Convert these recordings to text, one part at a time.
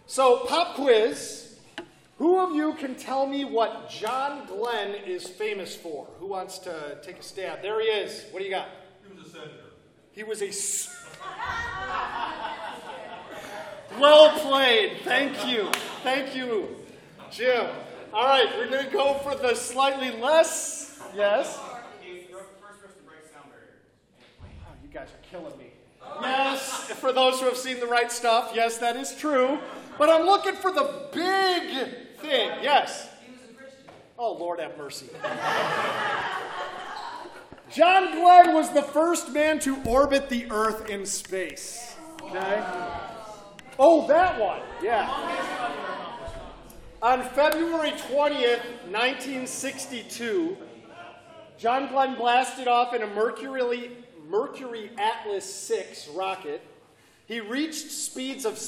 So, pop quiz. Who of you can tell me what John Glenn is famous for? Who wants to take a stab? There he is. What do you got? He was a senator. He was a... Well played. Thank you. Thank you, Jim. All right, we're going to go for the slightly less... Yes? He was the first person to break the sound barrier. Oh, you guys are killing me. Yes, for those who have seen The Right Stuff, yes, that is true. But I'm looking for the big thing. Yes? He was a Christian. Oh, Lord have mercy. John Glenn was the first man to orbit the Earth in space. Okay? Oh, that one. Yeah. On February 20th, 1962, John Glenn blasted off in a Mercury Atlas 6 rocket. He reached speeds of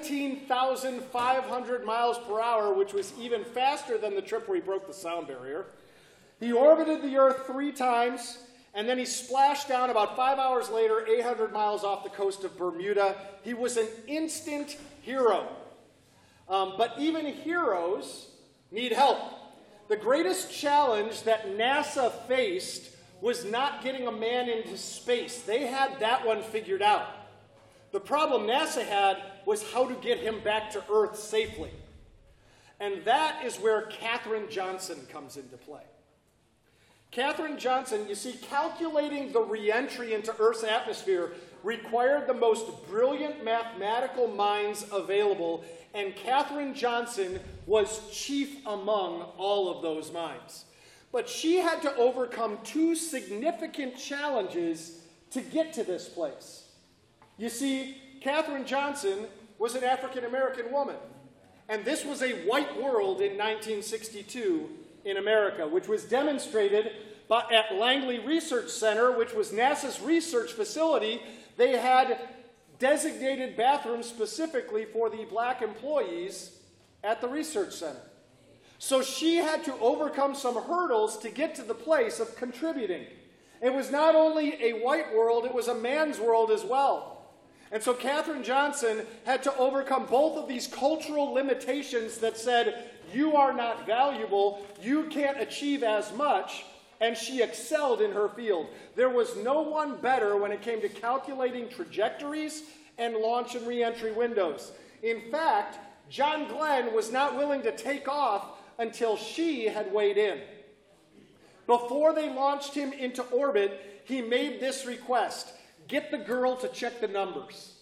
17,500 miles per hour, which was even faster than the trip where he broke the sound barrier. He orbited the Earth 3 times, and then he splashed down about 5 hours later, 800 miles off the coast of Bermuda. He was an instant hero. But even heroes need help. The greatest challenge that NASA faced was not getting a man into space. They had that one figured out. The problem NASA had was how to get him back to Earth safely. And that is where Katherine Johnson comes into play. Katherine Johnson, you see, calculating the re-entry into Earth's atmosphere required the most brilliant mathematical minds available, and Katherine Johnson was chief among all of those minds. But she had to overcome 2 significant challenges to get to this place. You see, Katherine Johnson was an African-American woman, and this was a white world in 1962 in America, which was demonstrated at Langley Research Center, which was NASA's research facility. They had designated bathrooms specifically for the black employees at the research center. So she had to overcome some hurdles to get to the place of contributing. It was not only a white world, it was a man's world as well. And so Katherine Johnson had to overcome both of these cultural limitations that said, you are not valuable, you can't achieve as much, and she excelled in her field. There was no one better when it came to calculating trajectories and launch and re-entry windows. In fact, John Glenn was not willing to take off until she had weighed in. Before they launched him into orbit, he made this request: get the girl to check the numbers.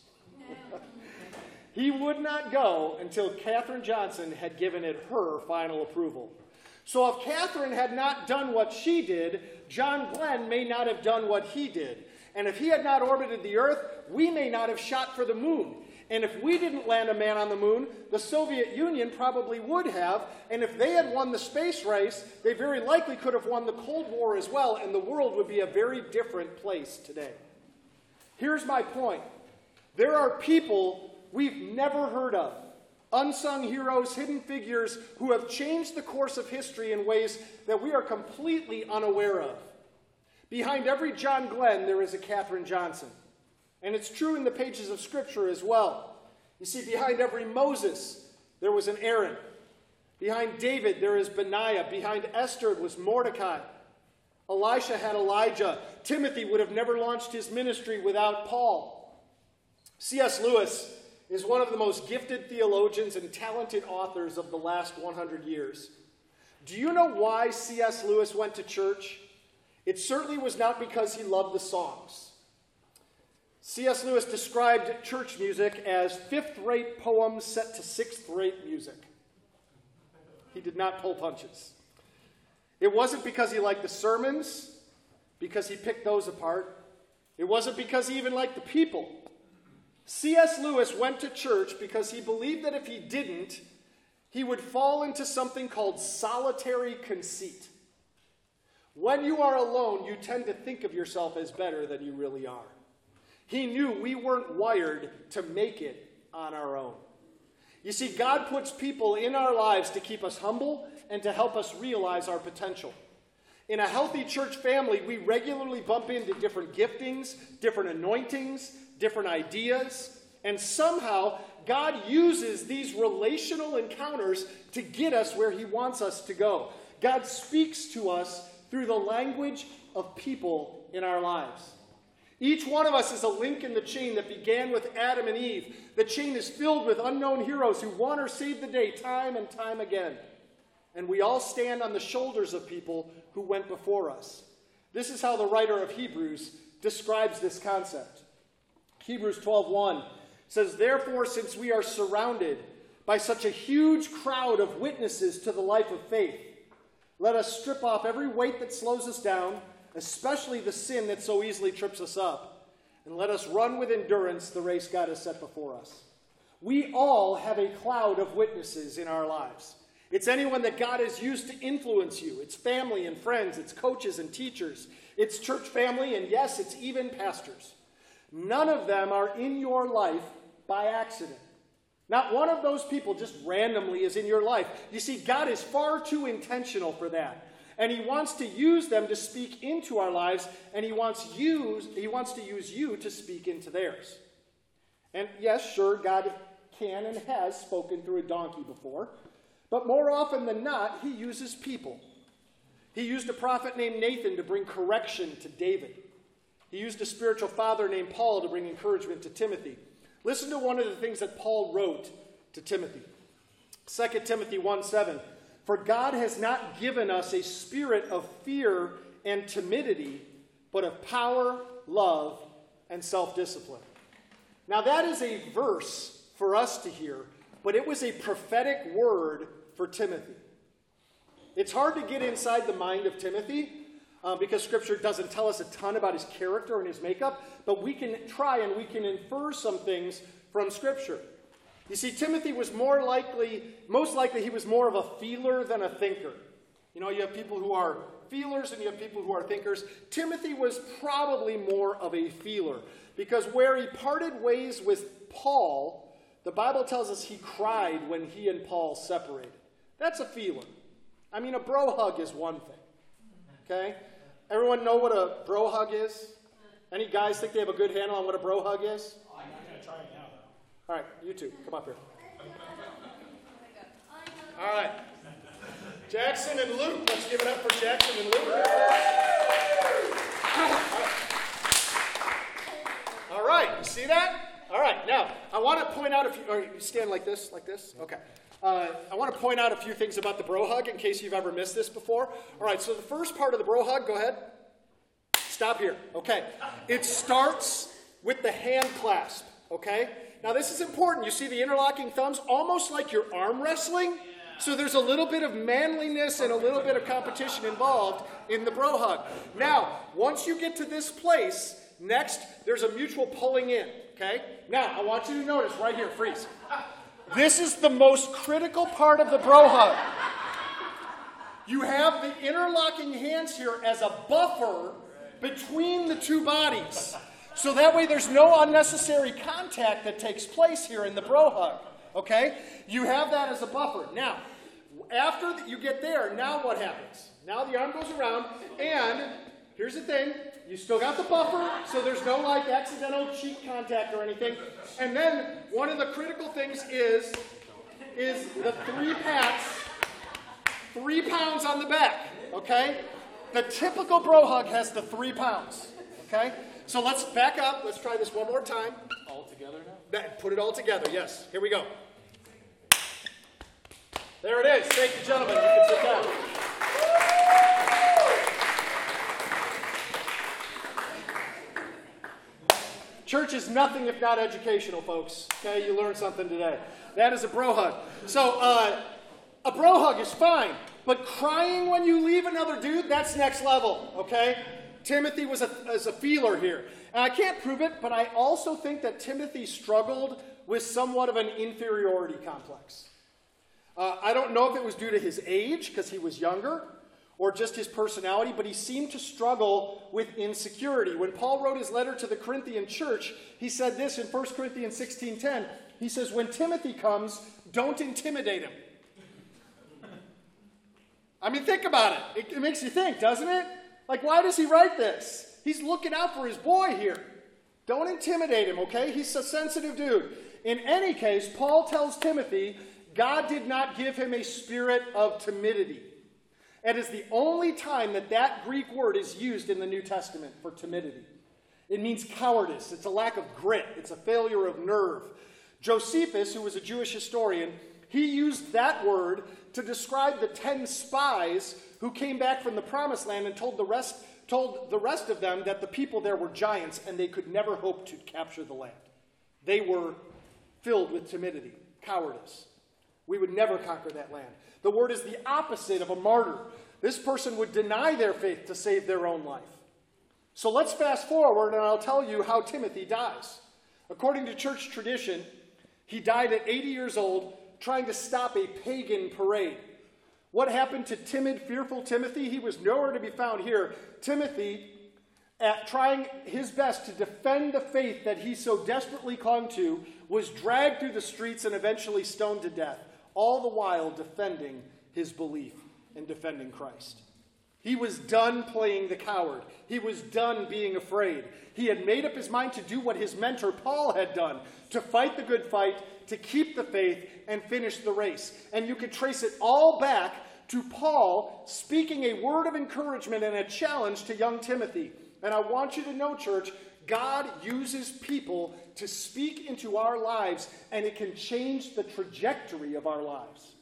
He would not go until Katherine Johnson had given it her final approval. So if Katherine had not done what she did, John Glenn may not have done what he did. And if he had not orbited the Earth, we may not have shot for the moon. And if we didn't land a man on the moon, the Soviet Union probably would have. And if they had won the space race, they very likely could have won the Cold War as well, and the world would be a very different place today. Here's my point. There are people we've never heard of, unsung heroes, hidden figures, who have changed the course of history in ways that we are completely unaware of. Behind every John Glenn, there is a Katherine Johnson. And it's true in the pages of Scripture as well. You see, behind every Moses, there was an Aaron. Behind David, there is Benaiah. Behind Esther was Mordecai. Elisha had Elijah. Timothy would have never launched his ministry without Paul. C.S. Lewis is one of the most gifted theologians and talented authors of the last 100 years. Do you know why C.S. Lewis went to church? It certainly was not because he loved the songs. C.S. Lewis described church music as fifth-rate poems set to sixth-rate music. He did not pull punches. It wasn't because he liked the sermons, because he picked those apart. It wasn't because he even liked the people. C.S. Lewis went to church because he believed that if he didn't, he would fall into something called solitary conceit. When you are alone, you tend to think of yourself as better than you really are. He knew we weren't wired to make it on our own. You see, God puts people in our lives to keep us humble and to help us realize our potential. In a healthy church family, we regularly bump into different giftings, different anointings, different ideas, and somehow God uses these relational encounters to get us where he wants us to go. God speaks to us through the language of people in our lives. Each one of us is a link in the chain that began with Adam and Eve. The chain is filled with unknown heroes who won or saved the day time and time again. And we all stand on the shoulders of people who went before us. This is how the writer of Hebrews describes this concept. Hebrews 12:1 says, "Therefore, since we are surrounded by such a huge crowd of witnesses to the life of faith, let us strip off every weight that slows us down, especially the sin that so easily trips us up, and let us run with endurance the race God has set before us." We all have a cloud of witnesses in our lives. It's anyone that God has used to influence you. It's family and friends. It's coaches and teachers. It's church family, and yes, it's even pastors. None of them are in your life by accident. Not one of those people just randomly is in your life. You see, God is far too intentional for that. And he wants to use them to speak into our lives, and he wants to use you to speak into theirs. And yes, sure, God can and has spoken through a donkey before, but more often than not, he uses people. He used a prophet named Nathan to bring correction to David. He used a spiritual father named Paul to bring encouragement to Timothy. Listen to one of the things that Paul wrote to Timothy. 2 Timothy 1:7. "For God has not given us a spirit of fear and timidity, but of power, love, and self-discipline." Now that is a verse for us to hear, but it was a prophetic word for Timothy. It's hard to get inside the mind of Timothy because Scripture doesn't tell us a ton about his character and his makeup, but we can try and we can infer some things from Scripture. You see, Timothy was most likely he was more of a feeler than a thinker. You know, you have people who are feelers and you have people who are thinkers. Timothy was probably more of a feeler because where he parted ways with Paul, the Bible tells us he cried when he and Paul separated. That's a feeler. I mean, a bro hug is one thing, okay? Everyone know what a bro hug is? Any guys think they have a good handle on what a bro hug is? I'm not going to try it now, though. All right, you two, come up here. All right. Jackson and Luke. Let's give it up for Jackson and Luke. All right, you see that? All right, now, I want to point out you stand like this? Okay. I want to point out a few things about the bro hug in case you've ever missed this before. All right, so the first part of the bro hug, go ahead. Stop here. Okay. It starts with the hand clasp, okay? Now, this is important. You see the interlocking thumbs, almost like you're arm wrestling. So there's a little bit of manliness and a little bit of competition involved in the bro hug. Now, once you get to this place, next, there's a mutual pulling in, okay? Now, I want you to notice right here, freeze. This is the most critical part of the bro hug. You have the interlocking hands here as a buffer between the two bodies. So that way there's no unnecessary contact that takes place here in the bro hug. Okay? You have that as a buffer. Now, after you get there, now what happens? Now the arm goes around, and here's the thing. You still got the buffer, so there's no like accidental cheek contact or anything. And then one of the critical things is the 3 pats, 3 pounds on the back, okay? The typical bro hug has the 3 pounds, okay? So let's back up. Let's try this one more time. All together now? Put it all together, yes. Here we go. There it is. Thank you, gentlemen. You can sit down. Church is nothing if not educational, folks. Okay, you learned something today. That is a bro hug. So, a bro hug is fine, but crying when you leave another dude, that's next level, okay? Timothy was a feeler here. And I can't prove it, but I also think that Timothy struggled with somewhat of an inferiority complex. I don't know if it was due to his age, because he was younger, or just his personality, but he seemed to struggle with insecurity. When Paul wrote his letter to the Corinthian church, he said this in 1 Corinthians 16:10. He says, when Timothy comes, don't intimidate him. I mean, think about it. It makes you think, doesn't it? Like, why does he write this? He's looking out for his boy here. Don't intimidate him, okay? He's a sensitive dude. In any case, Paul tells Timothy, God did not give him a spirit of timidity. It is the only time that that Greek word is used in the New Testament for timidity. It means cowardice. It's a lack of grit. It's a failure of nerve. Josephus, who was a Jewish historian, he used that word to describe the 10 spies who came back from the Promised Land and told the rest of them that the people there were giants and they could never hope to capture the land. They were filled with timidity, cowardice. We would never conquer that land. The word is the opposite of a martyr. This person would deny their faith to save their own life. So let's fast forward and I'll tell you how Timothy dies. According to church tradition, he died at 80 years old trying to stop a pagan parade. What happened to timid, fearful Timothy? He was nowhere to be found here. Timothy, at trying his best to defend the faith that he so desperately clung to, was dragged through the streets and eventually stoned to death, all the while defending his belief and defending Christ. He was done playing the coward. He was done being afraid. He had made up his mind to do what his mentor Paul had done, to fight the good fight, to keep the faith, and finish the race. And you could trace it all back to Paul speaking a word of encouragement and a challenge to young Timothy. And I want you to know, church, God uses people to speak into our lives, and it can change the trajectory of our lives.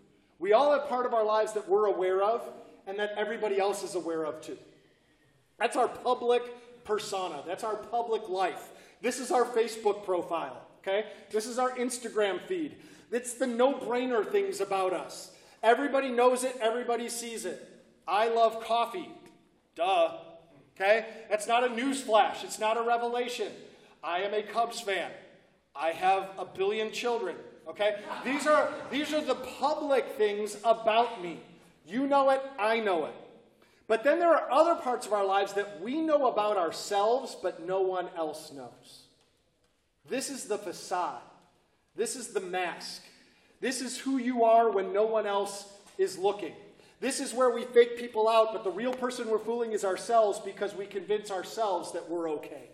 We all have part of our lives that we're aware of, and that everybody else is aware of too. That's our public persona. That's our public life. This is our Facebook profile, okay? This is our Instagram feed. It's the no-brainer things about us. Everybody knows it. Everybody sees it. I love coffee. Duh. Okay? That's not a news flash. It's not a revelation. I am a Cubs fan. I have 1 billion children. Okay? These are the public things about me. You know it, I know it. But then there are other parts of our lives that we know about ourselves, but no one else knows. This is the facade. This is the mask. This is who you are when no one else is looking. This is where we fake people out, but the real person we're fooling is ourselves because we convince ourselves that we're okay.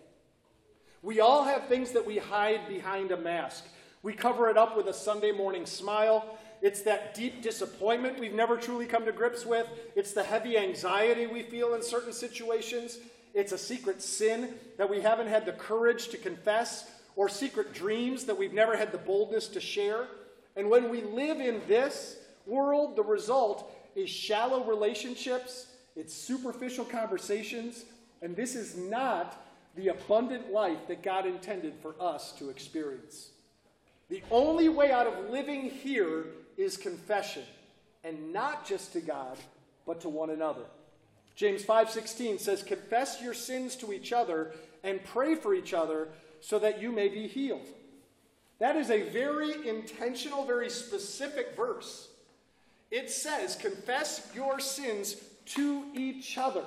We all have things that we hide behind a mask. We cover it up with a Sunday morning smile. It's that deep disappointment we've never truly come to grips with. It's the heavy anxiety we feel in certain situations. It's a secret sin that we haven't had the courage to confess, or secret dreams that we've never had the boldness to share. And when we live in this world, the result is shallow relationships, it's superficial conversations, and this is not the abundant life that God intended for us to experience. The only way out of living here is confession, and not just to God, but to one another. James 5:16 says, "Confess your sins to each other and pray for each other so that you may be healed." That is a very intentional, very specific verse. It says, confess your sins to each other.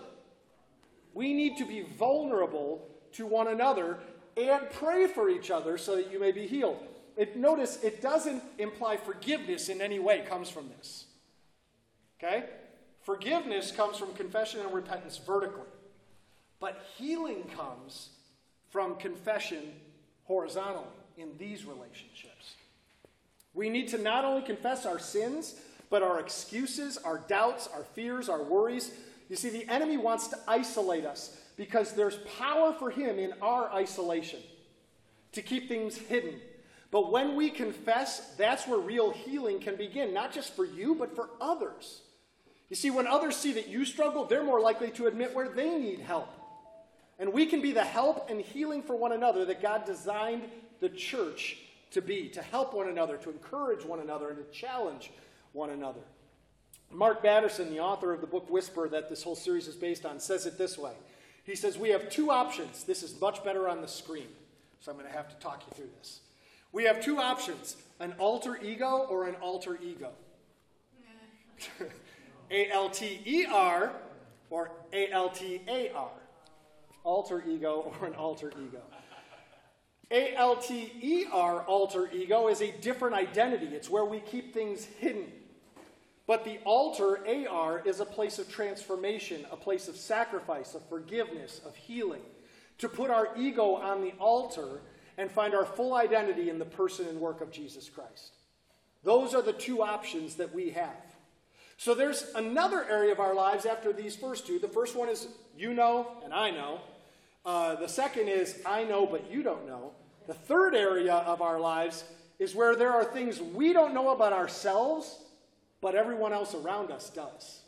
We need to be vulnerable to one another and pray for each other so that you may be healed. Notice, it doesn't imply forgiveness in any way comes from this. Okay? Forgiveness comes from confession and repentance vertically. But healing comes from confession horizontally in these relationships. We need to not only confess our sins, but our excuses, our doubts, our fears, our worries. You see, the enemy wants to isolate us because there's power for him in our isolation to keep things hidden. But when we confess, that's where real healing can begin, not just for you, but for others. You see, when others see that you struggle, they're more likely to admit where they need help. And we can be the help and healing for one another that God designed the church to be, to help one another, to encourage one another, and to challenge one another. Mark Batterson, the author of the book Whisper that this whole series is based on, says it this way. He says, we have two options. This is much better on the screen, so I'm going to have to talk you through this. We have two options, an alter ego or an alter ego. A-L-T-E-R or A-L-T-A-R. Alter ego or an alter ego. A-L-T-E-R, alter ego, is a different identity. It's where we keep things hidden. But the altar, A-R, is a place of transformation, a place of sacrifice, of forgiveness, of healing. To put our ego on the altar and find our full identity in the person and work of Jesus Christ. Those are the two options that we have. So there's another area of our lives after these first two. The first one is you know and I know. The second is I know but you don't know. The third area of our lives is where there are things we don't know about ourselves, but everyone else around us does.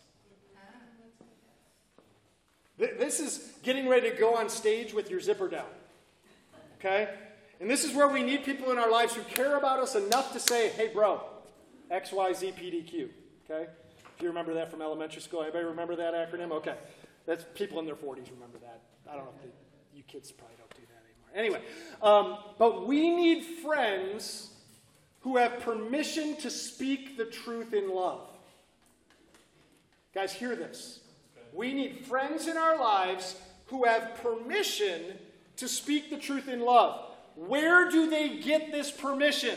This is getting ready to go on stage with your zipper down. Okay? And this is where we need people in our lives who care about us enough to say, hey, bro, X, Y, Z, P, D, Q. Okay? If you remember that from elementary school, anybody remember that acronym? Okay. That's people in their 40s remember that. I don't know if you kids probably don't do that anymore. Anyway, but we need friends who have permission to speak the truth in love. Guys, hear this. We need friends in our lives who have permission to speak the truth in love. Where do they get this permission?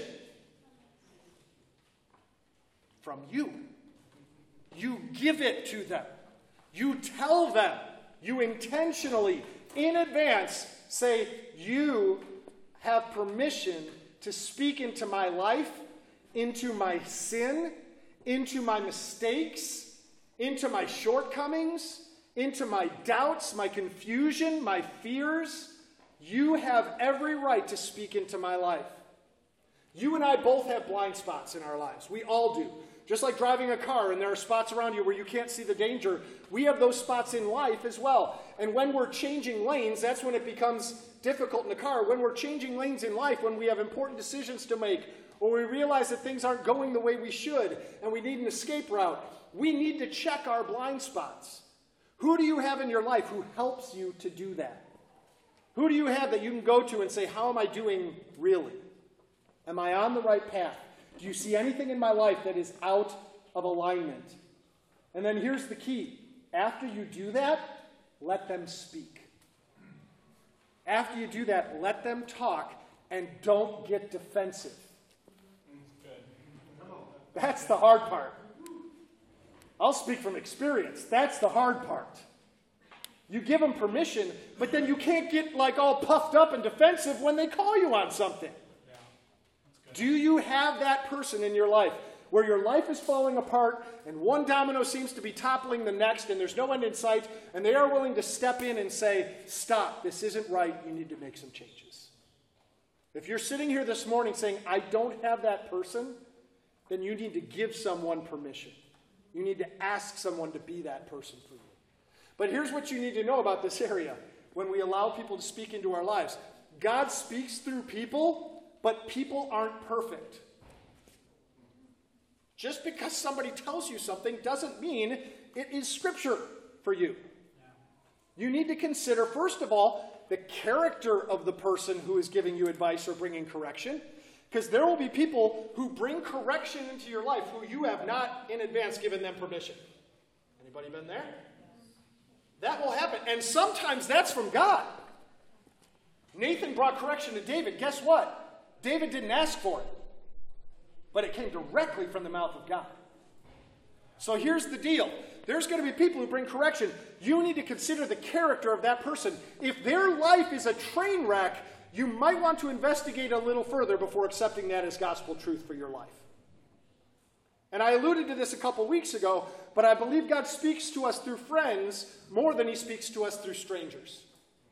From you. You give it to them. You tell them. You intentionally, in advance, say, you have permission to speak into my life, into my sin, into my mistakes, into my shortcomings, into my doubts, my confusion, my fears. You have every right to speak into my life. You and I both have blind spots in our lives. We all do. Just like driving a car and there are spots around you where you can't see the danger, we have those spots in life as well. And when we're changing lanes, that's when it becomes difficult in the car. When we're changing lanes in life, when we have important decisions to make, or we realize that things aren't going the way we should and we need an escape route, we need to check our blind spots. Who do you have in your life who helps you to do that? Who do you have that you can go to and say, how am I doing really? Am I on the right path? Do you see anything in my life that is out of alignment? And then here's the key. After you do that, let them speak. After you do that, let them talk and don't get defensive. That's the hard part. I'll speak from experience. That's the hard part. You give them permission, but then you can't get like all puffed up and defensive when they call you on something. Do you have that person in your life where your life is falling apart and one domino seems to be toppling the next and there's no end in sight and they are willing to step in and say, stop, this isn't right, you need to make some changes? If you're sitting here this morning saying, I don't have that person, then you need to give someone permission. You need to ask someone to be that person for you. But here's what you need to know about this area when we allow people to speak into our lives. God speaks through people, but people aren't perfect. Just because somebody tells you something doesn't mean it is Scripture for you. You need to consider, first of all, the character of the person who is giving you advice or bringing correction. Because there will be people who bring correction into your life who you have not in advance given them permission. Anybody been there? That will happen. And sometimes that's from God. Nathan brought correction to David. Guess what? David didn't ask for it. But it came directly from the mouth of God. So here's the deal. There's going to be people who bring correction. You need to consider the character of that person. If their life is a train wreck, you might want to investigate a little further before accepting that as gospel truth for your life. And I alluded to this a couple weeks ago, but I believe God speaks to us through friends more than he speaks to us through strangers.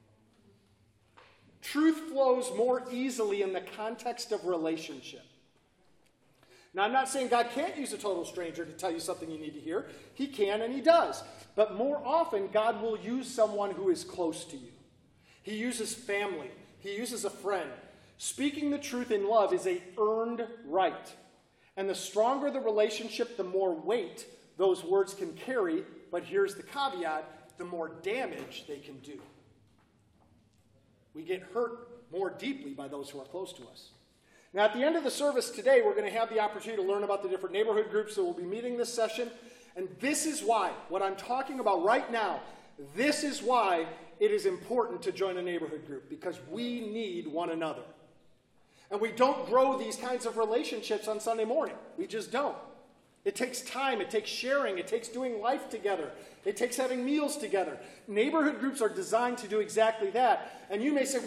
Truth flows more easily in the context of relationship. Now, I'm not saying God can't use a total stranger to tell you something you need to hear. He can and he does. But more often, God will use someone who is close to you. He uses family. He uses a friend. Speaking the truth in love is an earned right. And the stronger the relationship, the more weight those words can carry. But here's the caveat, the more damage they can do. We get hurt more deeply by those who are close to us. Now, at the end of the service today, we're going to have the opportunity to learn about the different neighborhood groups that will be meeting this session. And this is why, what I'm talking about right now, this is why it is important to join a neighborhood group, because we need one another. And we don't grow these kinds of relationships on Sunday morning. We just don't. It takes time, it takes sharing, it takes doing life together, it takes having meals together. Neighborhood groups are designed to do exactly that. And you may say, well,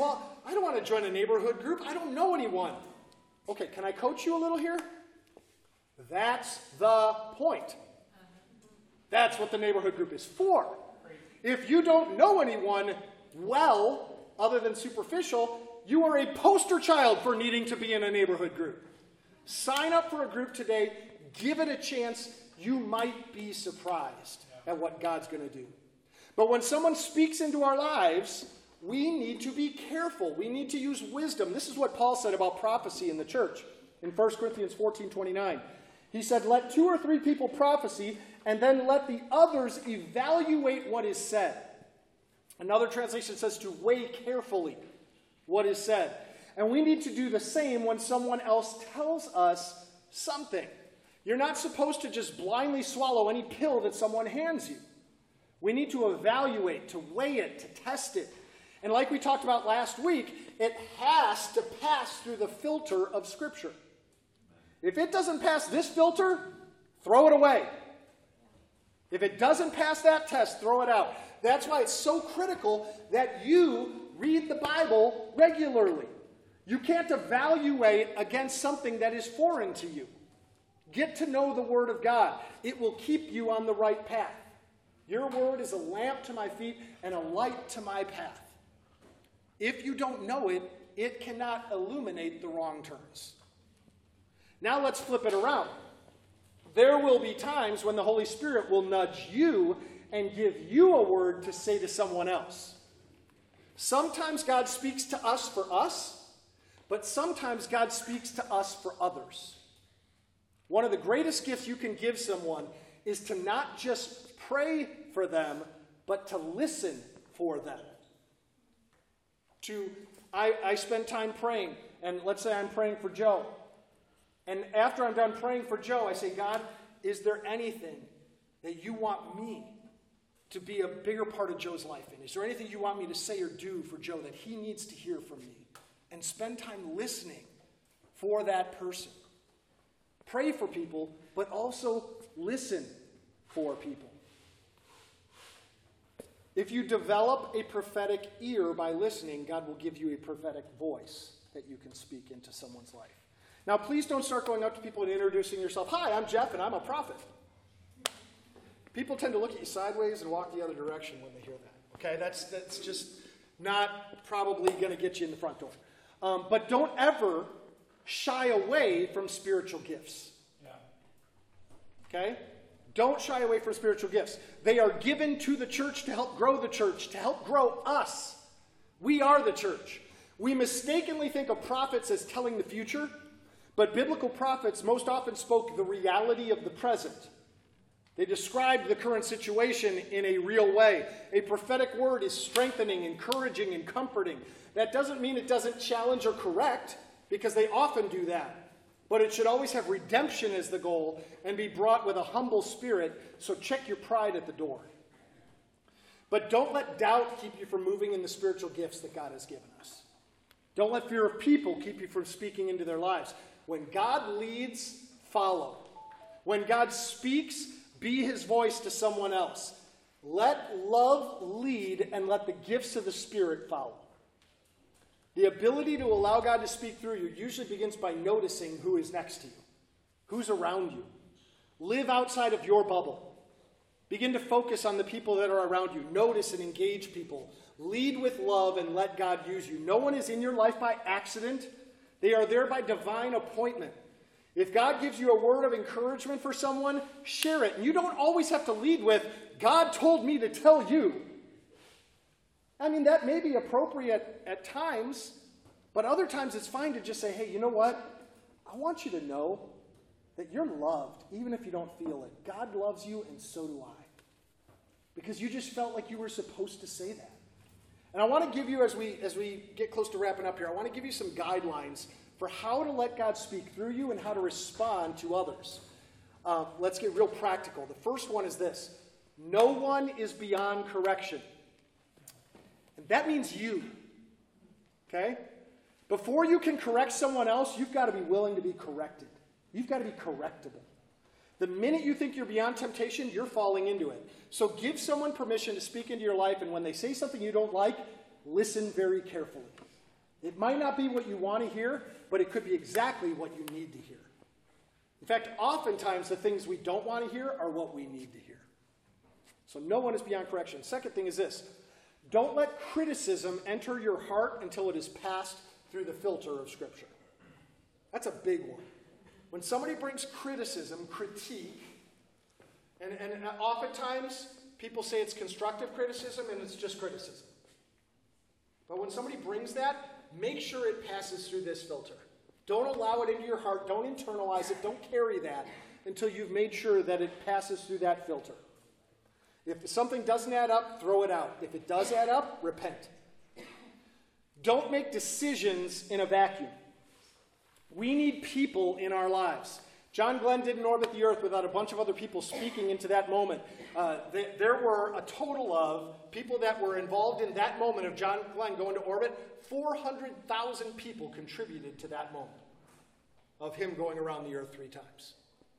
I don't want to join a neighborhood group. I don't know anyone. Okay, can I coach you a little here? That's the point. That's what the neighborhood group is for. If you don't know anyone well, other than superficial, you are a poster child for needing to be in a neighborhood group. Sign up for a group today. Give it a chance. You might be surprised at what God's going to do. But when someone speaks into our lives, we need to be careful. We need to use wisdom. This is what Paul said about prophecy in the church in 1 Corinthians 14:29. He said, let 2 or 3 people prophesy, and then let the others evaluate what is said. Another translation says to weigh carefully what is said. And we need to do the same when someone else tells us something. You're not supposed to just blindly swallow any pill that someone hands you. We need to evaluate, to weigh it, to test it. And like we talked about last week, it has to pass through the filter of Scripture. If it doesn't pass this filter, throw it away. If it doesn't pass that test, throw it out. That's why it's so critical that you read the Bible regularly. You can't evaluate against something that is foreign to you. Get to know the Word of God. It will keep you on the right path. Your Word is a lamp to my feet and a light to my path. If you don't know it, it cannot illuminate the wrong turns. Now let's flip it around. There will be times when the Holy Spirit will nudge you and give you a word to say to someone else. Sometimes God speaks to us for us, but sometimes God speaks to us for others. One of the greatest gifts you can give someone is to not just pray for them, but to listen for them. I spend time praying, and let's say I'm praying for Joe. And after I'm done praying for Joe, I say, God, is there anything that you want me to be a bigger part of Joe's life in? Is there anything you want me to say or do for Joe that he needs to hear from me? And spend time listening for that person. Pray for people, but also listen for people. If you develop a prophetic ear by listening, God will give you a prophetic voice that you can speak into someone's life. Now, please don't start going up to people and introducing yourself. Hi, I'm Jeff, and I'm a prophet. People tend to look at you sideways and walk the other direction when they hear that. Okay, that's just not probably going to get you in the front door. But don't ever shy away from spiritual gifts. Yeah. Okay? Don't shy away from spiritual gifts. They are given to the church to help grow the church, to help grow us. We are the church. We mistakenly think of prophets as telling the future, but biblical prophets most often spoke the reality of the present. They described the current situation in a real way. A prophetic word is strengthening, encouraging, and comforting. That doesn't mean it doesn't challenge or correct, because they often do that. But it should always have redemption as the goal and be brought with a humble spirit, so check your pride at the door. But don't let doubt keep you from moving in the spiritual gifts that God has given us. Don't let fear of people keep you from speaking into their lives. When God leads, follow. When God speaks, be his voice to someone else. Let love lead and let the gifts of the Spirit follow. The ability to allow God to speak through you usually begins by noticing who is next to you, who's around you. Live outside of your bubble. Begin to focus on the people that are around you. Notice and engage people. Lead with love and let God use you. No one is in your life by accident. They are there by divine appointment. If God gives you a word of encouragement for someone, share it. And you don't always have to lead with, God told me to tell you. I mean, that may be appropriate at times, but other times it's fine to just say, hey, you know what? I want you to know that you're loved, even if you don't feel it. God loves you, and so do I. Because you just felt like you were supposed to say that. And I want to give you, as we get close to wrapping up here, I want to give you some guidelines for how to let God speak through you and how to respond to others. Let's get real practical. The first one is this. No one is beyond correction. And that means you. Okay? Before you can correct someone else, you've got to be willing to be corrected. You've got to be correctable. The minute you think you're beyond temptation, you're falling into it. So give someone permission to speak into your life, and when they say something you don't like, listen very carefully. It might not be what you want to hear, but it could be exactly what you need to hear. In fact, oftentimes the things we don't want to hear are what we need to hear. So no one is beyond correction. Second thing is this. Don't let criticism enter your heart until it is passed through the filter of Scripture. That's a big one. When somebody brings criticism, critique, and oftentimes people say it's constructive criticism and it's just criticism. But when somebody brings that, make sure it passes through this filter. Don't allow it into your heart. Don't internalize it. Don't carry that until you've made sure that it passes through that filter. If something doesn't add up, throw it out. If it does add up, repent. Don't make decisions in a vacuum. We need people in our lives. John Glenn didn't orbit the earth without a bunch of other people speaking into that moment. There were a total of people that were involved in that moment of John Glenn going to orbit. 400,000 people contributed to that moment of him going around the earth 3 times.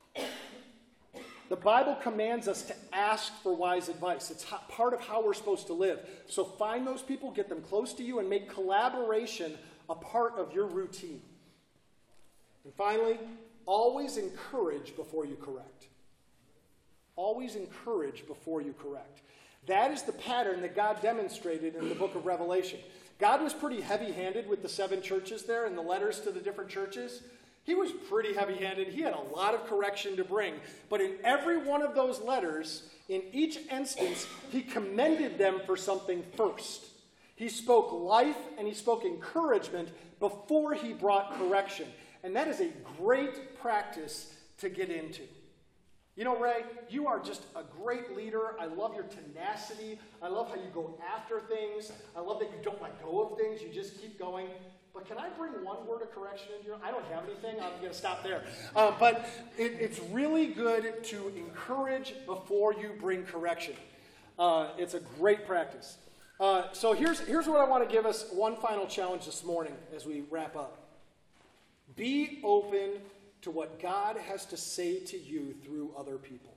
The Bible commands us to ask for wise advice. It's part of how we're supposed to live. So find those people, get them close to you, and make collaboration a part of your routine. And finally, always encourage before you correct. Always encourage before you correct. That is the pattern that God demonstrated in the book of Revelation. God was pretty heavy-handed with the 7 churches there and the letters to the different churches. He was pretty heavy-handed. He had a lot of correction to bring. But in every one of those letters, in each instance, he commended them for something first. He spoke life and he spoke encouragement before he brought correction. And that is a great practice to get into. You know, Ray, you are just a great leader. I love your tenacity. I love how you go after things. I love that you don't let go of things. You just keep going. But can I bring one word of correction into your life? I don't have anything. I'm going to stop there. But it's really good to encourage before you bring correction. It's a great practice. So here's what I want to give us one final challenge this morning as we wrap up. Be open to what God has to say to you through other people.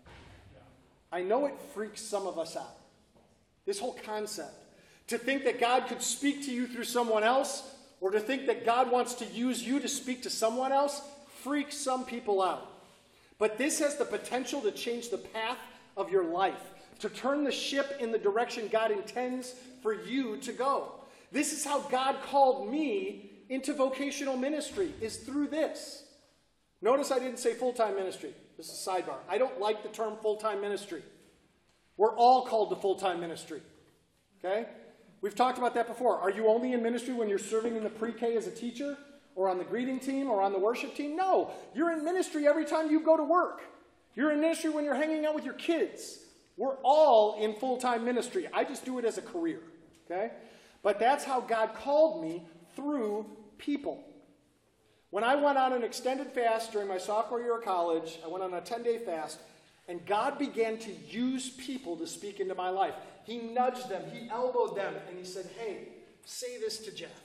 I know it freaks some of us out. This whole concept. To think that God could speak to you through someone else, or to think that God wants to use you to speak to someone else, freaks some people out. But this has the potential to change the path of your life, to turn the ship in the direction God intends for you to go. This is how God called me into vocational ministry, is through this. Notice I didn't say full-time ministry. This is a sidebar. I don't like the term full-time ministry. We're all called to full-time ministry. Okay? We've talked about that before. Are you only in ministry when you're serving in the pre-K as a teacher? Or on the greeting team? Or on the worship team? No. You're in ministry every time you go to work. You're in ministry when you're hanging out with your kids. We're all in full-time ministry. I just do it as a career. Okay? But that's how God called me, through people. When I went on an extended fast during my sophomore year of college, I went on a 10-day fast, and God began to use people to speak into my life. He nudged them, he elbowed them, and he said, hey, say this to Jeff.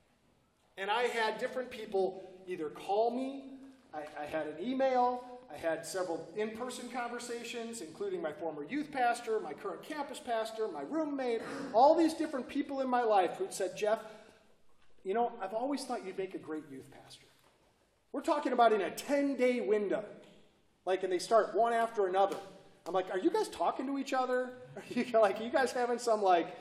And I had different people either call me, I had an email, I had several in-person conversations, including my former youth pastor, my current campus pastor, my roommate, all these different people in my life who said, Jeff, you know, I've always thought you'd make a great youth pastor. We're talking about in a 10-day window. And they start one after another. I'm like, are you guys talking to each other? Are you guys having some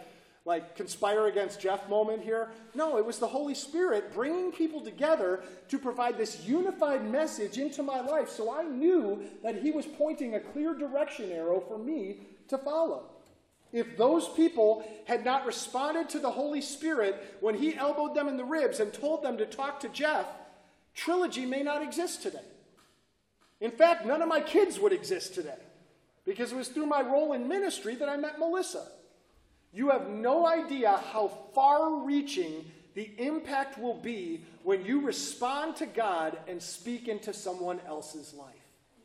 conspire against Jeff moment here? No, it was the Holy Spirit bringing people together to provide this unified message into my life. So I knew that he was pointing a clear direction arrow for me to follow. If those people had not responded to the Holy Spirit when he elbowed them in the ribs and told them to talk to Jeff, Trilogy may not exist today. In fact, none of my kids would exist today, because it was through my role in ministry that I met Melissa. You have no idea how far-reaching the impact will be when you respond to God and speak into someone else's life.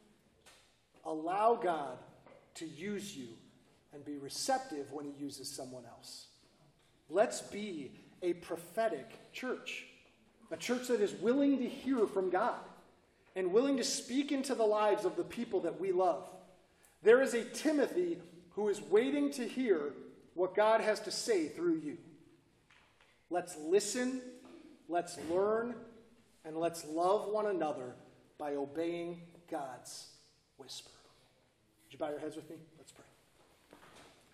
Allow God to use you and be receptive when he uses someone else. Let's be a prophetic church. A church that is willing to hear from God and willing to speak into the lives of the people that we love. There is a Timothy who is waiting to hear what God has to say through you. Let's listen, Let's learn and let's love one another by obeying God's whisper. Would you bow your heads with me? Let's pray.